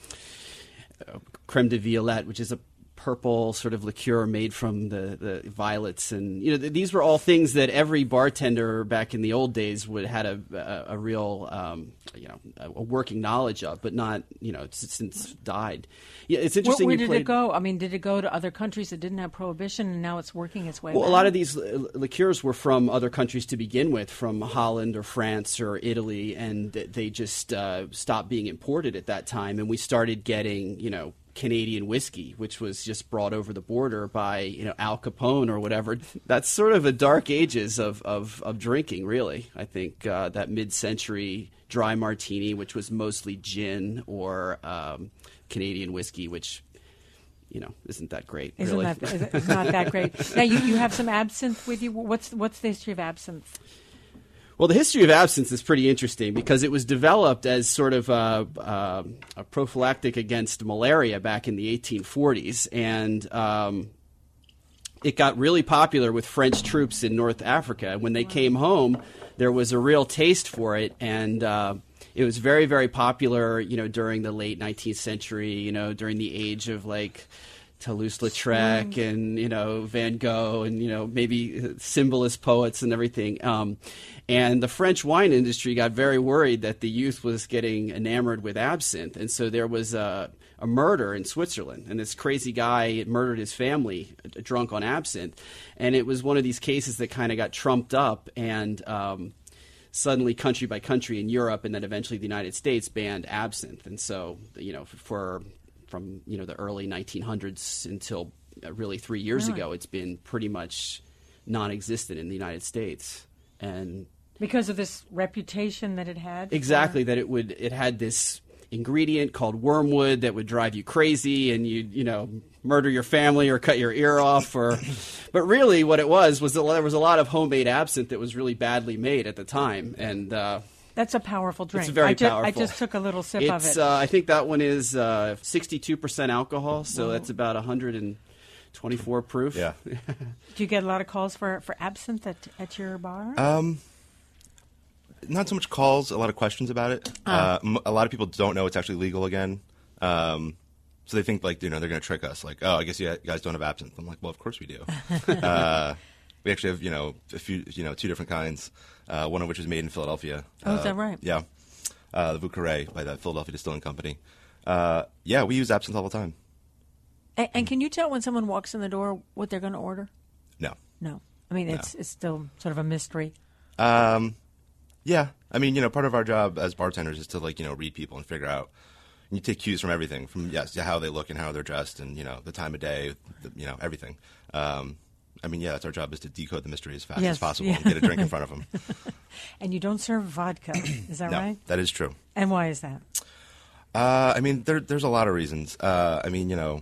uh, creme de violette, which is a purple sort of liqueur made from the, the violets, and you know th- these were all things that every bartender back in the old days would had a a, a real um, you know a, a working knowledge of, but not you know it's since died. Yeah, it's Where, interesting. where you did played, it go? I mean, did it go to other countries that didn't have prohibition, and now it's working its way Well, back? a lot of these li- liqueurs were from other countries to begin with, from Holland or France or Italy, and th- they just uh, stopped being imported at that time, and we started getting you know. Canadian whiskey, which was just brought over the border by you know Al Capone or whatever. That's sort of the dark ages of of, of drinking, really. I think uh, that mid-century dry martini, which was mostly gin, or um, Canadian whiskey, which you know isn't that great. Isn't really. that is it- it's not that great? Now you, you have some absinthe with you. What's what's the history of absinthe? Well, the history of absinthe is pretty interesting because it was developed as sort of a, a, a prophylactic against malaria back in the eighteen forties, and um, it got really popular with French troops in North Africa. When they came home, there was a real taste for it, and uh, it was very, very popular, you know, during the late nineteenth century, you know, during the age of, like, Toulouse-Lautrec and, you know, Van Gogh and, you know, maybe symbolist poets and everything. Um, and the French wine industry got very worried that the youth was getting enamored with absinthe. And so there was a, a murder in Switzerland, and this crazy guy murdered his family uh, drunk on absinthe. And it was one of these cases that kind of got trumped up, and um, suddenly country by country in Europe and then eventually the United States banned absinthe. And so, you know, for from you know the early nineteen hundreds until uh, really three years Really? ago, it's been pretty much non-existent in the United States. And Because of this reputation that it had? for- exactly that it would it had this ingredient called wormwood that would drive you crazy and you you know murder your family or cut your ear off, or but really what it was was that there was a lot of homemade absinthe that was really badly made at the time. And uh That's a powerful drink. It's very I ju- powerful. I just took a little sip of It's, it. uh, I think that one is uh, sixty-two percent alcohol, so that's about one hundred twenty-four proof. Yeah. Do you get a lot of calls for, for absinthe at, at your bar? Um, not so much calls, a lot of questions about it. Uh, m- a lot of people don't know it's actually legal again. Um, so they think, like, you know, they're going to trick us. Like, oh, I guess you guys don't have absinthe. I'm like, well, of course we do. uh, we actually have, you know, a few, you know, two different kinds, uh, one of which is made in Philadelphia. Oh, is Uh, that right? Yeah. Uh, the Vieux Carré by the Philadelphia Distilling Company. Uh, yeah, we use absinthe all the time. and, and can you tell when someone walks in the door what they're going to order? No. No. I mean, it's it's still sort of a mystery. Um, yeah, I mean, you know, part of our job as bartenders is to, like, you know, read people and figure out. And you take cues from everything, from yes, how they look and how they're dressed, and you know, the time of day, the, you know, everything. Um, I mean, yeah, that's our job is to decode the mystery as fast Yes, as possible yeah. and get a drink in front of them. And you don't serve vodka, is that no, right? that is true. And why is that? Uh, I mean, there, there's a lot of reasons. Uh, I mean, you know,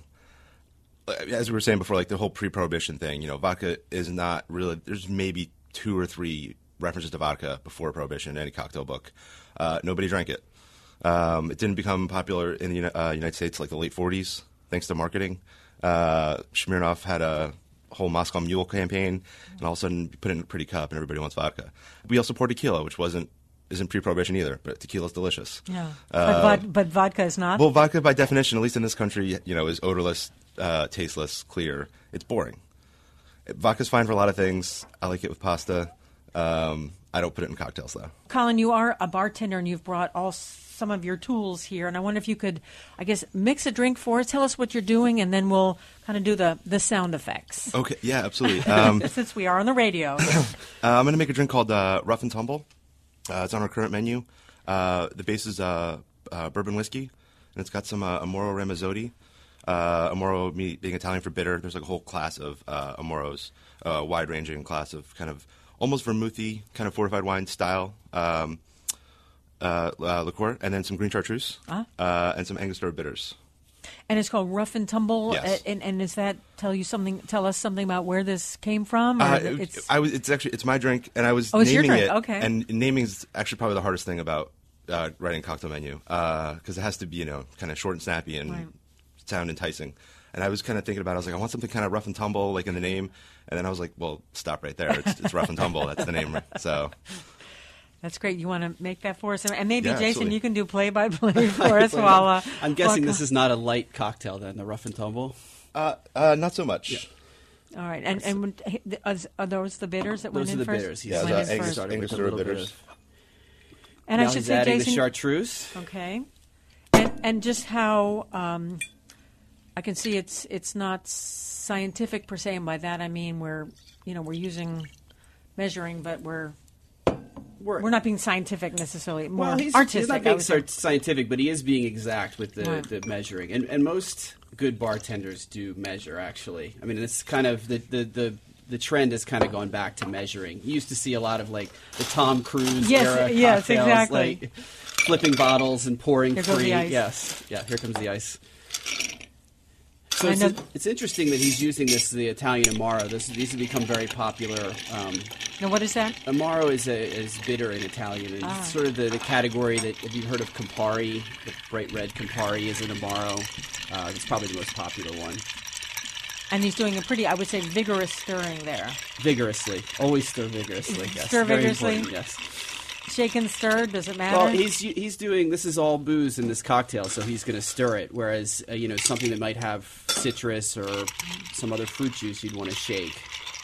as we were saying before, like the whole pre-prohibition thing, you know, vodka is not really, there's maybe two or three references to vodka before prohibition in any cocktail book. Uh, nobody drank it. Um, it didn't become popular in the Uni- uh, United States like the late forties, thanks to marketing. Uh, Smirnoff had a whole Moscow Mule campaign, and all of a sudden you put it in a pretty cup and everybody wants vodka. We also pour tequila, which wasn't isn't pre-prohibition either, but tequila's delicious. Yeah, Uh, but, vod- but vodka is not? Well, vodka by definition, at least in this country, you know, is odorless, uh, tasteless, clear. It's boring. Vodka's fine for a lot of things. I like it with pasta. Um, I don't put it in cocktails, though. Colin, you are a bartender, and you've brought all some of your tools here, and I wonder if you could, I guess, mix a drink for us. Tell us what you're doing, and then we'll kind of do the, the sound effects. Okay, yeah, absolutely. Um, Since we are on the radio. uh, I'm going to make a drink called uh, Rough and Tumble. Uh, it's on our current menu. Uh, the base is uh, uh, bourbon whiskey, and it's got some uh, Amaro Ramazzotti. Uh, Amaro me- being Italian for bitter. There's like a whole class of uh, Amaros, a uh, wide-ranging class of kind of almost vermouthy, kind of fortified wine style um, uh, uh, liqueur, and then some green chartreuse, Ah. uh, and some Angostura bitters. And it's called Rough and Tumble. Yes. uh, And, and does that tell you something? Tell us something about where this came from? Or Uh, is it- it- it's, I was. It's actually it's my drink, and I was Oh, it's your naming drink, it. okay. And naming is actually probably the hardest thing about uh, writing a cocktail menu because it has to be you know kind of short and snappy and Right. sound enticing. And I was kind of thinking about it. I was like, I want something kind of rough and tumble, like in the name. And then I was like, well, stop right there. It's, it's Rough and Tumble. That's the name. So that's great. You want to make that for us? And maybe, Yeah, Jason, absolutely. you can do play-by-play for us while... Uh, I'm guessing while- this is not a light cocktail then, the Rough and Tumble. uh, uh, not so much. All right. And, and when- are are those the bitters that Those went are in the first? bitters. Yeah, Went the in Angus- first. started with a Angostura little bit bitters. of- And now I should he's say, adding Jason... the chartreuse. Okay. And and just how um, I can see it's it's not scientific per se, and by that I mean we're you know we're using measuring, but we're We're, we're not being scientific necessarily. More well, he's, artistic. he's not I being would say. sci- scientific, but he is being exact with the, Right. the measuring. And, and most good bartenders do measure, actually. I mean, it's kind of the, the, the, the trend has kind of gone back to measuring. You used to see a lot of, like, the Tom Cruise Yes, era yes, cocktails, exactly. like flipping bottles and pouring Here goes free. the ice. Yes. Yeah, here comes the ice. So I it's, know- it's interesting that he's using this, the Italian Amaro. This, these have become very popular. Um, Now, what is that? Amaro is a, is bitter in Italian. It's Ah. sort of the, the category that, have you heard of Campari? The bright red Campari is an Amaro. Uh, it's probably the most popular one. And he's doing a pretty, I would say, vigorous stirring there. Vigorously. Always stir vigorously, yes. Stir Very vigorously? important, yes. Shake and stir, does it matter? Well, he's he's doing, this is all booze in this cocktail, so he's going to stir it, whereas, uh, you know, something that might have citrus or some other fruit juice you'd want to shake.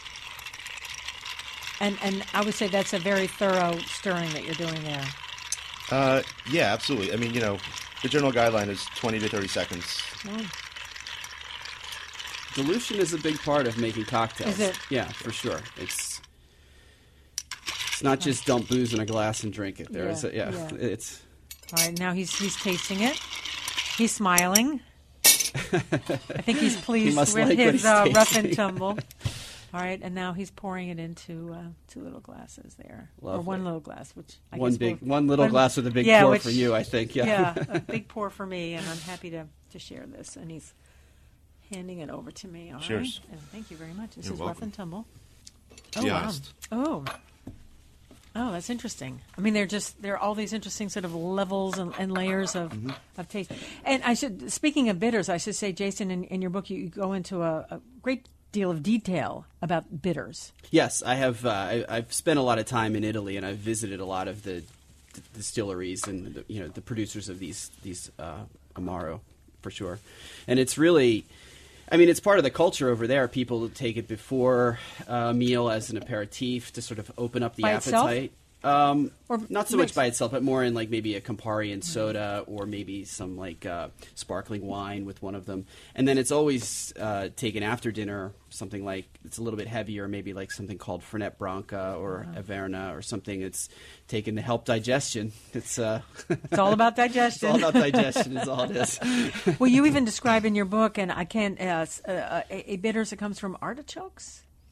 and, and I would say that's a very thorough stirring that you're doing there. Uh, yeah, absolutely. I mean, you know, the general guideline is twenty to thirty seconds. Oh. Dilution is a big part of making cocktails. Is it? Yeah, for sure. It's it's not just dump booze in a glass and drink it. There is Yeah, a, yeah, yeah. it's All right, now he's he's tasting it. He's smiling. I think he's pleased must with like what his he's uh, rough and tasting. tumble. All right, and now he's pouring it into uh, two little glasses there, or Lovely. one little glass, which I one guess big we'll- one little one- glass with a big yeah, pour which- for you, I think. Yeah. yeah, a big pour for me, and I'm happy to, to share this. And he's handing it over to me. All right, Cheers. and thank you very much. This You're is rough welcome. and tumble. To Oh be wow! honest. Oh. Oh, that's interesting. I mean, they're just there are all these interesting sort of levels and, and layers of, Mm-hmm. of taste. And I should, speaking of bitters, I should say, Jason, in, in your book, you, you go into a, a great deal of detail about bitters. Yes, I have. Uh, I, I've spent a lot of time in Italy, and I've visited a lot of the d- distilleries and the, you know the producers of these these uh, Amaro, for sure. And it's really, I mean, it's part of the culture over there. People take it before a meal as an aperitif to sort of open up the By itself? appetite. Um, Or not so mixed? much by itself, but more in like maybe a Campari and soda, or maybe some like uh, sparkling wine with one of them. And then it's always uh, taken after dinner, something like it's a little bit heavier, maybe like something called Fernet Branca or Averna or something. It's taken to help digestion. It's uh, It's all about it's digestion. all about digestion. Is all it is. Well, you even describe in your book, and I can't, uh, s- uh, a, a bitters that comes from artichokes.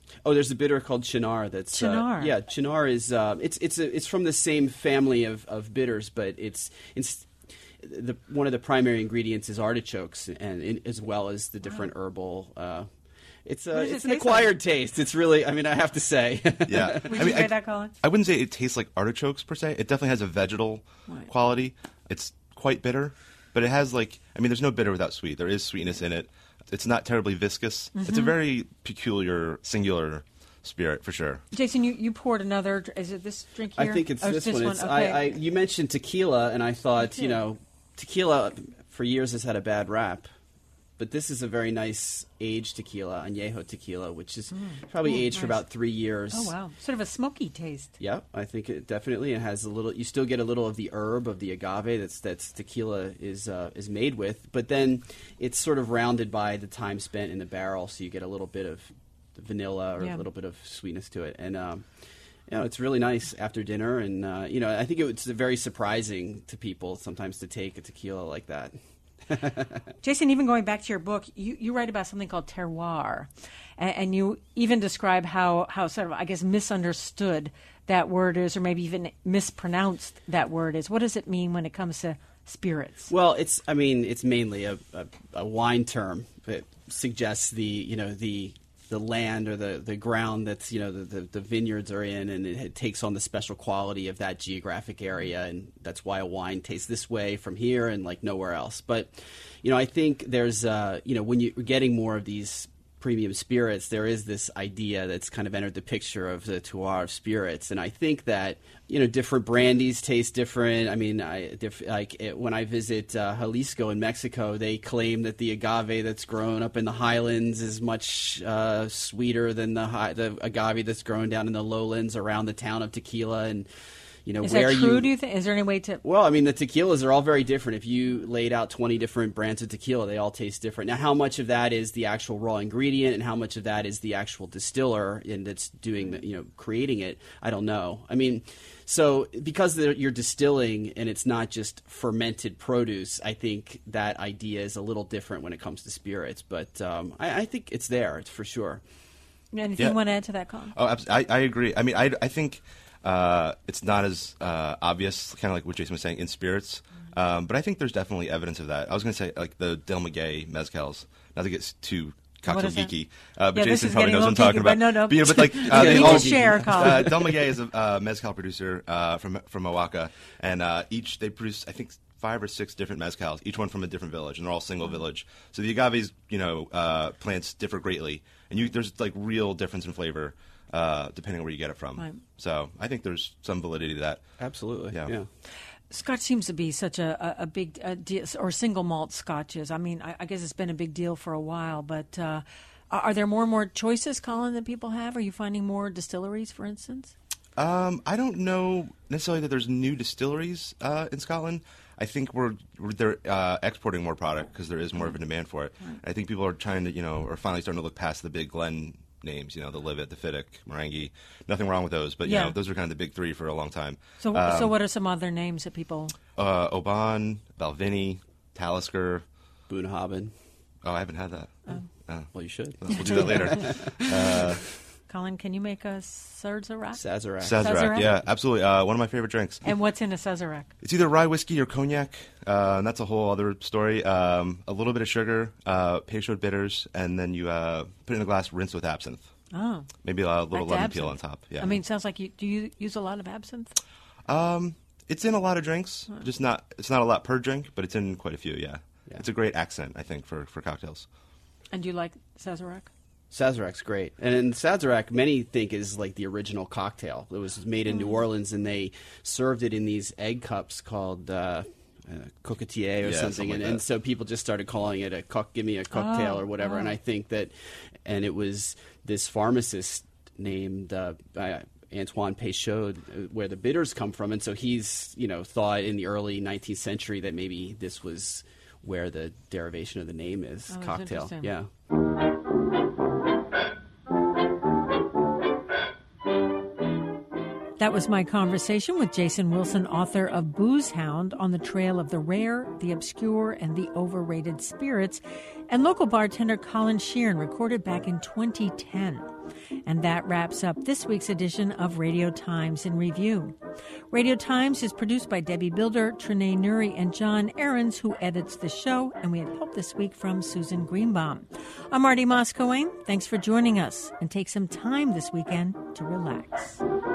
Oh, there's a bitter called Chinar. That's Chinar. Uh, yeah, Chinar is uh, it's it's a, it's from the same family of, of bitters, but it's it's the one of the primary ingredients is artichokes, and in, as well as the different wow. herbal. Uh, it's a, it it's an taste acquired like? taste. It's really, I mean, I have to say. Yeah, Would I mean, you say I, that, Colin? I wouldn't say it tastes like artichokes per se. It definitely has a vegetal right. quality. It's quite bitter, but it has like, I mean, there's no bitter without sweet. There is sweetness in it. It's not terribly viscous. Mm-hmm. It's a very peculiar, singular spirit for sure. Jason, you, you poured another. Is it this drink here? I think it's oh, this, this one. one. It's, Okay. I, I, you mentioned tequila, and I thought, you know, tequila for years has had a bad rap. But this is a very nice aged tequila, añejo tequila, which is mm. probably Ooh, aged nice. for about three years. Oh, wow. Sort of a smoky taste. Yeah, I think it definitely. It has a little. You still get a little of the herb of the agave that's that's tequila is uh, is made with, but then it's sort of rounded by the time spent in the barrel, so you get a little bit of vanilla or yeah. a little bit of sweetness to it, and um, you know, it's really nice after dinner. And uh, you know, I think it's very surprising to people sometimes to take a tequila like that. Jason, even going back to your book, you, you write about something called terroir, and, and you even describe how, how sort of, I guess, misunderstood that word is, or maybe even mispronounced that word is. What does it mean when it comes to spirits? Well, it's, I mean, it's mainly a, a, a wine term that suggests the, you know, the the land or the, the ground that's, you know, the, the, the vineyards are in, and it, it takes on the special quality of that geographic area, and that's why a wine tastes this way from here and like nowhere else. But, you know, I think there's, uh, you know, when you're getting more of these premium spirits, there is this idea that's kind of entered the picture of the terroir of spirits, and I think that, you know, different brandies taste different. I mean, I diff, like it, when I visit uh, Jalisco in Mexico, they claim that the agave that's grown up in the highlands is much uh, sweeter than the high, the agave that's grown down in the lowlands around the town of Tequila, and you know, is where that true, you, do you think? Is there any way to... Well, I mean, the tequilas are all very different. If you laid out twenty different brands of tequila, they all taste different. Now, how much of that is the actual raw ingredient and how much of that is the actual distiller and that's doing, the, you know, creating it, I don't know. I mean, so because you're distilling and it's not just fermented produce, I think that idea is a little different when it comes to spirits. But um, I, I think it's there, it's for sure. Anything Yeah. you want to add to that, Colin? Oh, abs- I, I agree. I mean, I, I think uh, it's not as uh, obvious, kind of like what Jason was saying, in spirits. Um, but I think there's definitely evidence of that. I was going to say, like, the Del Maguey mezcals, not to get too cocktail geeky, uh, but Yeah, this Jason is probably getting knows a what I'm little talking geeky, about. but no, no. But, you know, but like, uh, You they need all, to share, Colin. uh, Del Maguey is a uh, mezcal producer uh, from from Oaxaca, and uh, each, they produce, I think, five or six different mezcals, each one from a different village, and they're all single village. So the agave's, you know, uh, plants differ greatly, and you, there's like real difference in flavor uh, depending on where you get it from. Right. So I think there's some validity to that. Absolutely, Yeah. yeah. Scotch seems to be such a, a, a big uh, deal, or single malt scotches. I mean, I, I guess it's been a big deal for a while, but uh, are are there more and more choices, Colin, that people have? Are you finding more distilleries, for instance? Um, I don't know necessarily that there's new distilleries uh, in Scotland. I think we're, we're they're uh, exporting more product because there is more of a demand for it. Right. I think people are trying to, you know, are finally starting to look past the big Glen names, you know, the Livet, the Fiddick, Maranghi. Nothing wrong with those, but, you Yeah. know, those are kind of the big three for a long time. So, Um, so what are some other names that people? Uh, Oban, Balvenie, Talisker. Bunnahabhain. Oh, I haven't had that. Oh. Oh. Well, you should. We'll do that later. uh, Colin, can you make a Sazerac? Sazerac. Sazerac, Sazerac? yeah, absolutely. Uh, one of my favorite drinks. And what's in a Sazerac? It's either rye whiskey or cognac, uh, and that's a whole other story. Um, a little bit of sugar, uh, Peychaud bitters, and then you uh, put it in a glass, rinse with absinthe. Oh, Maybe a little Back to lemon peel on absinthe. top. Yeah. I mean, it sounds like you do you use a lot of absinthe? um, it's in a lot of drinks. Just not. It's not a lot per drink, but it's in quite a few. Yeah. Yeah. It's a great accent, I think, for, for cocktails. And do you like Sazerac? Sazerac's great. And in Sazerac, many think is like the original cocktail. It was made in New Orleans, and they served it in these egg cups called uh, uh, coquetier or Yeah, something. something like and, that. and so people just started calling it a cock, give me a cocktail Oh, or whatever. oh. And I think that, and it was this pharmacist named uh, uh, Antoine Peychaud, uh, where the bitters come from. And so he's, you know, thought in the early nineteenth century that maybe this was where the derivation of the name is, Oh, that's cocktail. interesting. Yeah. That was my conversation with Jason Wilson, author of Booze Hound, on the trail of the rare, the obscure, and the overrated spirits, and local bartender Colin Sheeran, recorded back in twenty ten. And that wraps up this week's edition of Radio Times in Review. Radio Times is produced by Debbie Builder, Trinae Nuri, and John Ahrens, who edits the show, and we had help this week from Susan Greenbaum. I'm Marty Moscowane. Thanks for joining us, and take some time this weekend to relax.